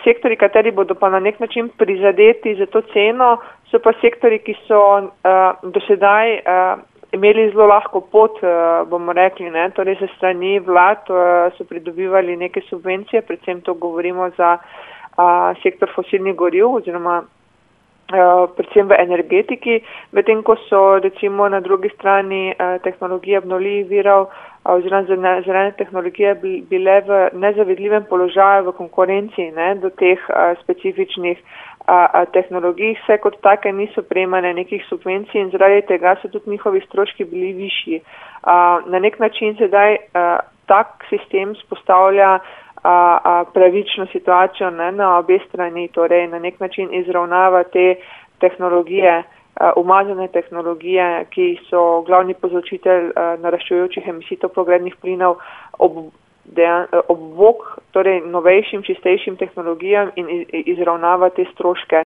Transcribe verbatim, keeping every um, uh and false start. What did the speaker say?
sektori, kateri bodo pa na nek način prizadeti za to ceno, so pa sektori, ki so uh, do sedaj uh, imeli zelo lahko pot, uh, bomo rekli, ne, torej za strani vlad uh, so pridobivali neke subvencije, predvsem to govorimo za uh, sektor fosilnih goriv oziroma uh, predvsem v energetiki, medtem ko so recimo na drugi strani uh, tehnologije obnovljivih virov oziroma zelene tehnologije bile v nezavidljivem položaju v konkurenciji, ne, do teh a, specifičnih a, a, tehnologij, vse kot take niso prejemane nekih subvencij in zaradi tega so tudi njihovi stroški bili višji. A, na nek način sedaj a, tak sistem spostavlja a, a, pravično situacijo, ne, na obe strani, torej na nek način izravnava te tehnologije, umazane tehnologije, ki so glavni povzročitelj naraščujočih emisij toplogrednih plinov ob, ob bok, torej novejšim, čistejšim tehnologijam in izravnava te stroške.